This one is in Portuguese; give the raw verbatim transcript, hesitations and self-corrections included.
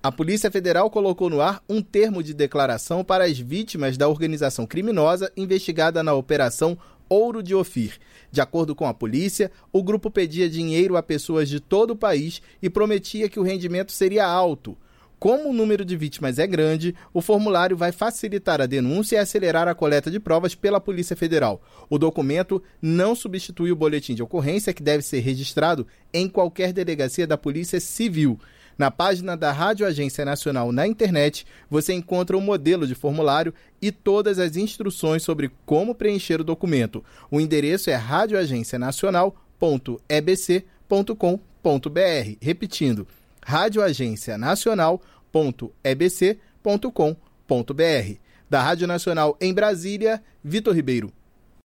A Polícia Federal colocou no ar um termo de declaração para as vítimas da organização criminosa investigada na Operação Ouro de Ofir. De acordo com a polícia, o grupo pedia dinheiro a pessoas de todo o país e prometia que o rendimento seria alto. Como o número de vítimas é grande, o formulário vai facilitar a denúncia e acelerar a coleta de provas pela Polícia Federal. O documento não substitui o boletim de ocorrência, que deve ser registrado em qualquer delegacia da Polícia Civil. Na página da Rádio Agência Nacional na internet, você encontra o modelo de formulário e todas as instruções sobre como preencher o documento. O endereço é radio agência nacional ponto e b c ponto com ponto b r. Repetindo, radio agência nacional ponto e b c ponto com ponto b r. Da Rádio Nacional em Brasília, Vitor Ribeiro.